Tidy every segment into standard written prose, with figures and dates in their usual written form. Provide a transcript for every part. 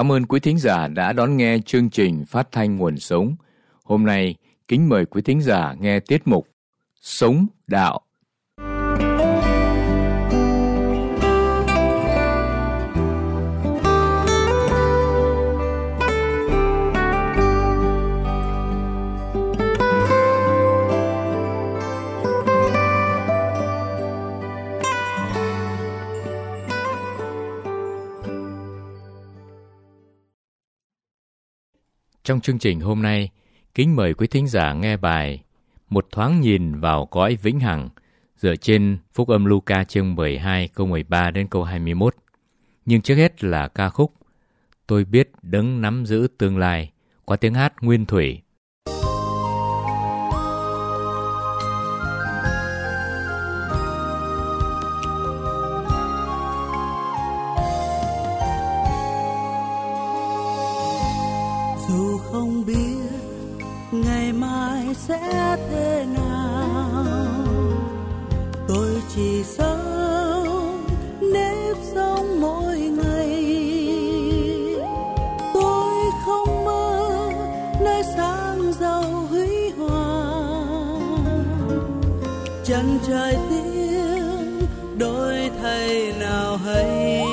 Cảm ơn quý thính giả đã đón nghe chương trình phát thanh Nguồn Sống. Hôm nay, kính mời quý thính giả nghe tiết mục Sống Đạo. Trong chương trình hôm nay, kính mời quý thính giả nghe bài Một thoáng nhìn vào cõi vĩnh hằng dựa trên Phúc âm Luca chương 12 câu 13 đến câu 21. Nhưng trước hết là ca khúc Tôi biết đấng nắm giữ tương lai qua tiếng hát Nguyên Thủy. Dù không biết ngày mai sẽ thế nào, tôi chỉ sống nếp sống mỗi ngày. Tôi không mơ nơi sáng giàu huy hoàng, chân trời tiếng đổi thay nào hay.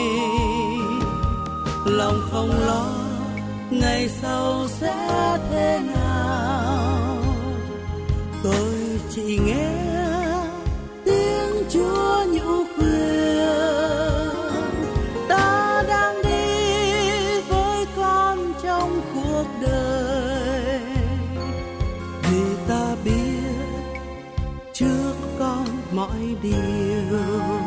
Lòng không lo ngày sau sẽ thế nào, tôi chỉ nghe tiếng Chúa nhũ khuyên. Ta đang đi với con trong cuộc đời, vì ta biết trước con mọi điều.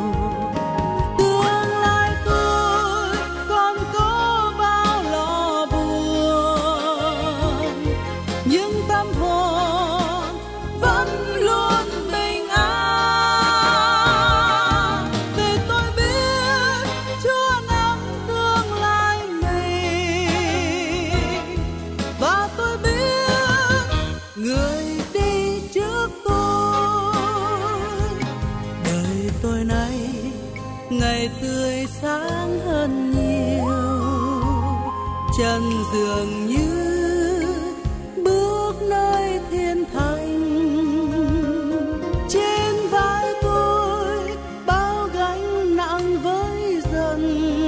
Chân dường như bước nơi thiên thành, trên vai tôi bao gánh nặng với dần.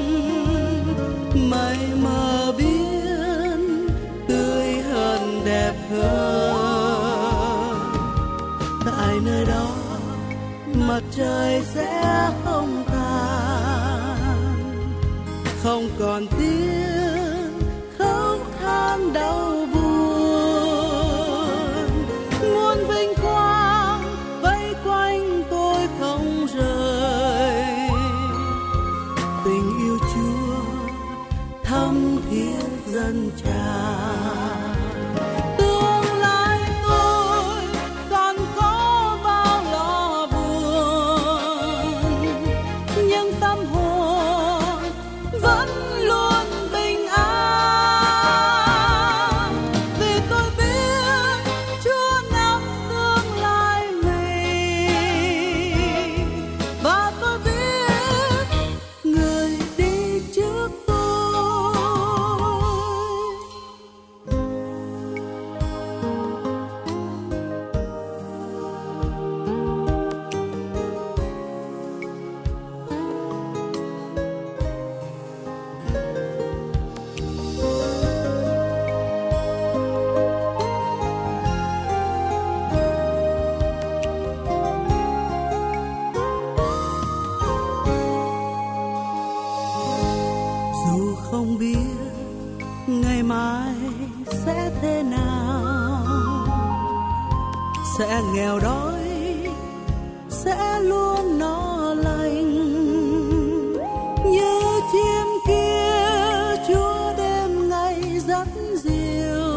Mây mờ biên tươi hơn đẹp hơn, tại nơi đó mặt trời sẽ không tàn, không còn tiếng đau buồn. Muôn vinh quang vây quanh tôi không rời, tình yêu Chúa thắm thiết dâng tràn. Tương lai tôi còn có bao lo buồn, nhưng tâm hồn vẫn luôn bình an. Không biết ngày mai sẽ thế nào, sẽ nghèo đói, sẽ luôn no lành. Như chim kia Chúa đêm ngày dắt dìu,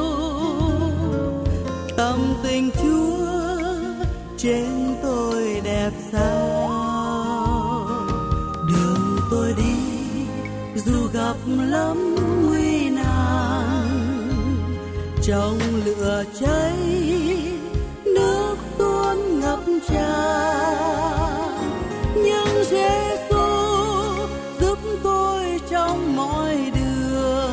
tâm tình Chúa trên tôi đẹp sao. Đường tôi đi dù gặp lắm nguy nan, trong lửa cháy nước tuôn ngập tràn, nhưng Giêsu giúp tôi trong mọi đường.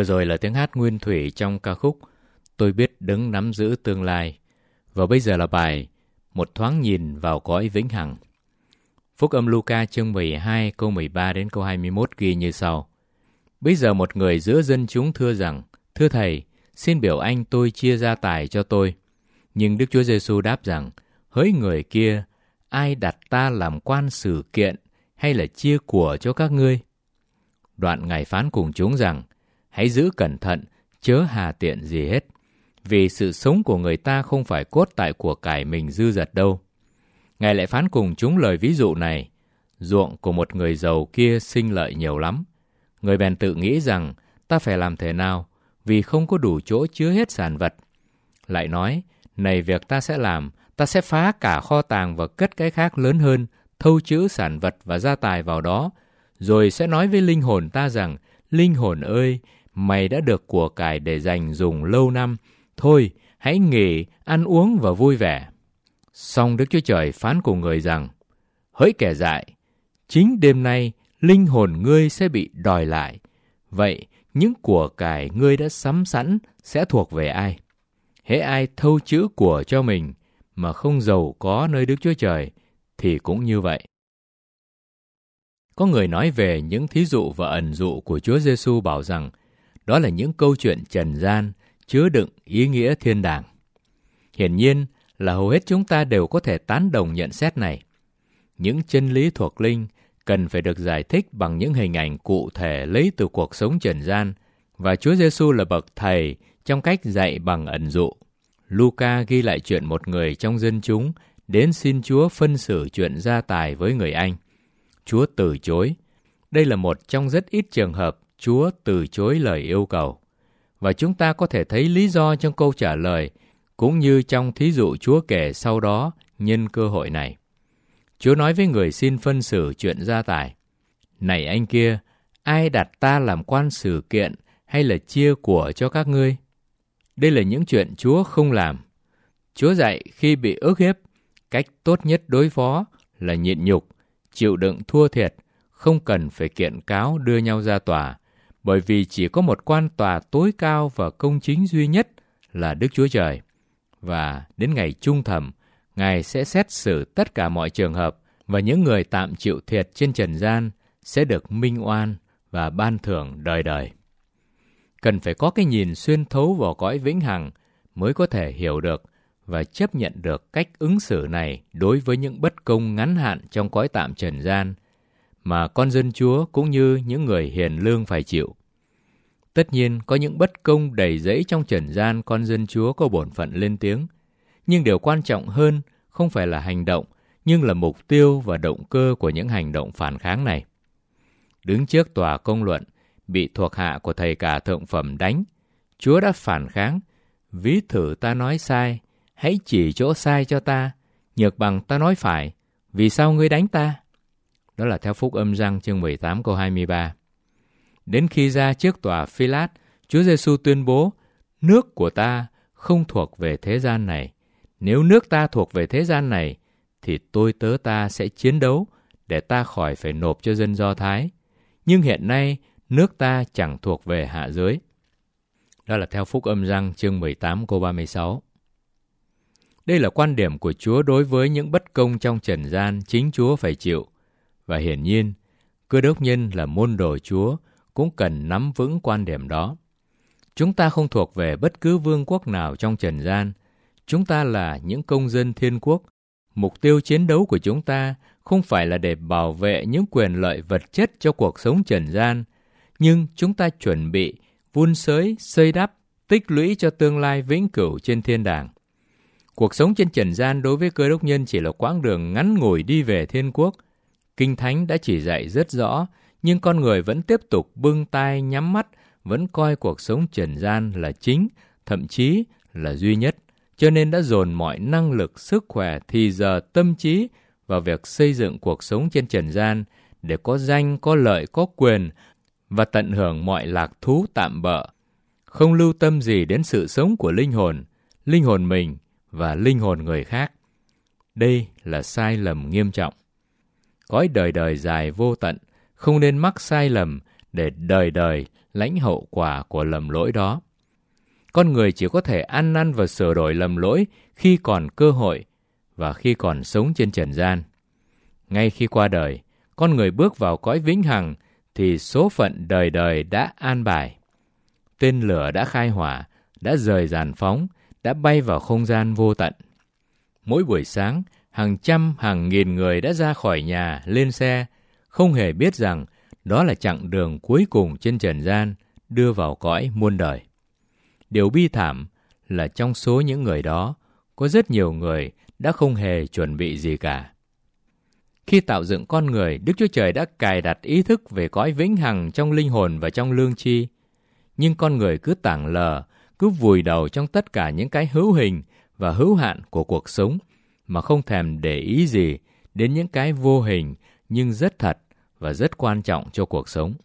Vừa rồi là tiếng hát nguyên thủy trong ca khúc Tôi biết đấng nắm giữ tương lai. Và bây giờ là bài Một thoáng nhìn vào cõi vĩnh hằng. Phúc âm Luca chương 12 câu 13 đến câu 21 ghi như sau. Bây giờ một người giữa dân chúng thưa rằng, thưa thầy, xin biểu anh tôi chia gia tài cho tôi. Nhưng Đức Chúa Giêsu đáp rằng, hỡi người kia, ai đặt ta làm quan xử kiện hay là chia của cho các ngươi? Đoạn Ngài phán cùng chúng rằng, hãy giữ cẩn thận, chớ hà tiện gì hết. Vì sự sống của người ta không phải cốt tại của cải mình dư dật đâu. Ngài lại phán cùng chúng lời ví dụ này. Ruộng của một người giàu kia sinh lợi nhiều lắm. Người bèn tự nghĩ rằng, ta phải làm thế nào, vì không có đủ chỗ chứa hết sản vật. Lại nói, này việc ta sẽ làm, ta sẽ phá cả kho tàng và cất cái khác lớn hơn, thâu chữ sản vật và gia tài vào đó. Rồi sẽ nói với linh hồn ta rằng, linh hồn ơi, mày đã được của cải để dành dùng lâu năm. Thôi, hãy nghỉ, ăn uống và vui vẻ. Song Đức Chúa Trời phán cùng người rằng, hỡi kẻ dại, chính đêm nay linh hồn ngươi sẽ bị đòi lại. Vậy, những của cải ngươi đã sắm sẵn sẽ thuộc về ai? Hễ ai thâu chữ của cho mình mà không giàu có nơi Đức Chúa Trời thì cũng như vậy. Có người nói về những thí dụ và ẩn dụ của Chúa Giêsu bảo rằng đó là những câu chuyện trần gian chứa đựng ý nghĩa thiên đàng. Hiển nhiên là hầu hết chúng ta đều có thể tán đồng nhận xét này. Những chân lý thuộc linh cần phải được giải thích bằng những hình ảnh cụ thể lấy từ cuộc sống trần gian, và Chúa Giêsu là bậc thầy trong cách dạy bằng ẩn dụ. Luca ghi lại chuyện một người trong dân chúng đến xin Chúa phân xử chuyện gia tài với người anh. Chúa từ chối. Đây là một trong rất ít trường hợp Chúa từ chối lời yêu cầu. Và chúng ta có thể thấy lý do trong câu trả lời, cũng như trong thí dụ Chúa kể sau đó nhân cơ hội này. Chúa nói với người xin phân xử chuyện gia tài, này anh kia, ai đặt ta làm quan xử kiện hay là chia của cho các ngươi? Đây là những chuyện Chúa không làm. Chúa dạy khi bị ức hiếp, cách tốt nhất đối phó là nhịn nhục, chịu đựng thua thiệt, không cần phải kiện cáo đưa nhau ra tòa, bởi vì chỉ có một quan tòa tối cao và công chính duy nhất là Đức Chúa Trời. Và đến ngày chung thẩm, Ngài sẽ xét xử tất cả mọi trường hợp, và những người tạm chịu thiệt trên trần gian sẽ được minh oan và ban thưởng đời đời. Cần phải có cái nhìn xuyên thấu vào cõi vĩnh hằng mới có thể hiểu được và chấp nhận được cách ứng xử này đối với những bất công ngắn hạn trong cõi tạm trần gian mà con dân Chúa cũng như những người hiền lương phải chịu. Tất nhiên, có những bất công đầy rẫy trong trần gian con dân Chúa có bổn phận lên tiếng. Nhưng điều quan trọng hơn không phải là hành động, nhưng là mục tiêu và động cơ của những hành động phản kháng này. Đứng trước tòa công luận, bị thuộc hạ của thầy cả thượng phẩm đánh, Chúa đã phản kháng. Ví thử ta nói sai, hãy chỉ chỗ sai cho ta, nhược bằng ta nói phải, vì sao ngươi đánh ta? Đó là theo Phúc âm Giăng chương 18 câu 23. Đến khi ra trước tòa Phi-lát, Chúa Giêsu tuyên bố, nước của ta không thuộc về thế gian này. Nếu nước ta thuộc về thế gian này, thì tôi tớ ta sẽ chiến đấu để ta khỏi phải nộp cho dân Do Thái. Nhưng hiện nay, nước ta chẳng thuộc về hạ giới. Đó là theo Phúc âm Giăng chương 18 câu 36. Đây là quan điểm của Chúa đối với những bất công trong trần gian chính Chúa phải chịu. Và hiển nhiên, Cơ Đốc nhân là môn đồ Chúa cũng cần nắm vững quan điểm đó. Chúng ta không thuộc về bất cứ vương quốc nào trong trần gian. Chúng ta là những công dân thiên quốc. Mục tiêu chiến đấu của chúng ta không phải là để bảo vệ những quyền lợi vật chất cho cuộc sống trần gian, nhưng chúng ta chuẩn bị, vun sới, xây đắp, tích lũy cho tương lai vĩnh cửu trên thiên đàng. Cuộc sống trên trần gian đối với Cơ Đốc nhân chỉ là quãng đường ngắn ngủi đi về thiên quốc. Kinh Thánh đã chỉ dạy rất rõ, nhưng con người vẫn tiếp tục bưng tai nhắm mắt, vẫn coi cuộc sống trần gian là chính, thậm chí là duy nhất, cho nên đã dồn mọi năng lực, sức khỏe, thì giờ, tâm trí vào việc xây dựng cuộc sống trên trần gian để có danh, có lợi, có quyền và tận hưởng mọi lạc thú tạm bợ, không lưu tâm gì đến sự sống của linh hồn mình và linh hồn người khác. Đây là sai lầm nghiêm trọng. Cõi đời đời dài vô tận, không nên mắc sai lầm để đời đời lãnh hậu quả của lầm lỗi đó. Con người chỉ có thể ăn năn và sửa đổi lầm lỗi khi còn cơ hội và khi còn sống trên trần gian. Ngay khi qua đời, con người bước vào cõi vĩnh hằng thì số phận đời đời đã an bài. Tên lửa đã khai hỏa, đã rời giàn phóng, đã bay vào không gian vô tận. Mỗi buổi sáng, hàng trăm, hàng nghìn người đã ra khỏi nhà, lên xe, không hề biết rằng đó là chặng đường cuối cùng trên trần gian, đưa vào cõi muôn đời. Điều bi thảm là trong số những người đó, có rất nhiều người đã không hề chuẩn bị gì cả. Khi tạo dựng con người, Đức Chúa Trời đã cài đặt ý thức về cõi vĩnh hằng trong linh hồn và trong lương tri. Nhưng con người cứ tảng lờ, cứ vùi đầu trong tất cả những cái hữu hình và hữu hạn của cuộc sống, mà không thèm để ý gì đến những cái vô hình nhưng rất thật và rất quan trọng cho cuộc sống.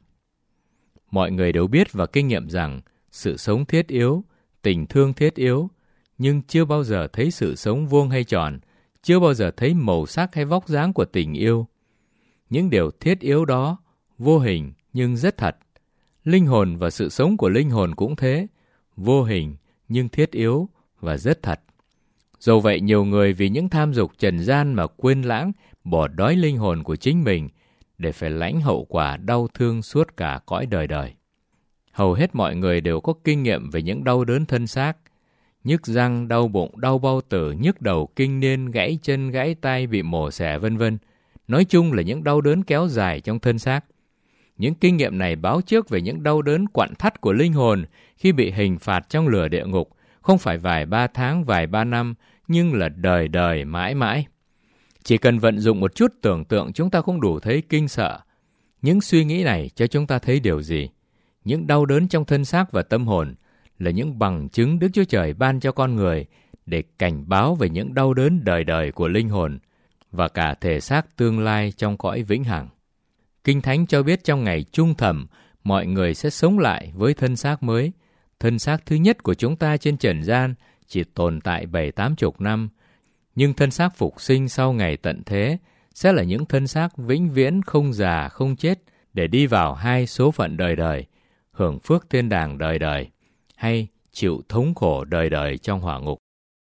Mọi người đều biết và kinh nghiệm rằng sự sống thiết yếu, tình thương thiết yếu, nhưng chưa bao giờ thấy sự sống vuông hay tròn, chưa bao giờ thấy màu sắc hay vóc dáng của tình yêu. Những điều thiết yếu đó, vô hình nhưng rất thật. Linh hồn và sự sống của linh hồn cũng thế, vô hình nhưng thiết yếu và rất thật. Dẫu vậy, nhiều người vì những tham dục trần gian mà quên lãng, bỏ đói linh hồn của chính mình để phải lãnh hậu quả đau thương suốt cả cõi đời đời. Hầu hết mọi người đều có kinh nghiệm về những đau đớn thân xác, nhức răng, đau bụng, đau bao tử, nhức đầu, kinh niên, gãy chân, gãy tay, bị mổ xẻ, vân vân. Nói chung là những đau đớn kéo dài trong thân xác. Những kinh nghiệm này báo trước về những đau đớn quặn thắt của linh hồn khi bị hình phạt trong lửa địa ngục, không phải vài 3 tháng, vài 3 năm, nhưng là đời đời mãi mãi. Chỉ cần vận dụng một chút tưởng tượng chúng ta cũng đủ thấy kinh sợ. Những suy nghĩ này cho chúng ta thấy điều gì? Những đau đớn trong thân xác và tâm hồn là những bằng chứng Đức Chúa Trời ban cho con người để cảnh báo về những đau đớn đời đời của linh hồn và cả thể xác tương lai trong cõi vĩnh hằng. Kinh Thánh cho biết trong ngày chung thẩm, mọi người sẽ sống lại với thân xác mới. Thân xác thứ nhất của chúng ta trên trần gian chỉ tồn tại 70-80 năm, nhưng thân xác phục sinh sau ngày tận thế sẽ là những thân xác vĩnh viễn không già không chết để đi vào hai số phận đời đời, hưởng phước thiên đàng đời đời, hay chịu thống khổ đời đời trong hỏa ngục.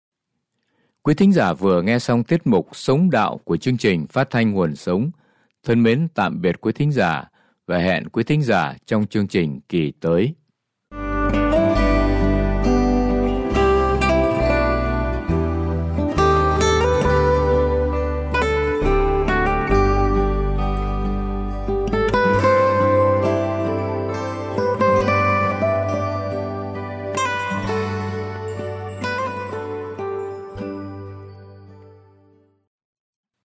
Quý thính giả vừa nghe xong tiết mục Sống Đạo của chương trình Phát thanh Nguồn Sống. Thân mến tạm biệt quý thính giả và hẹn quý thính giả trong chương trình kỳ tới.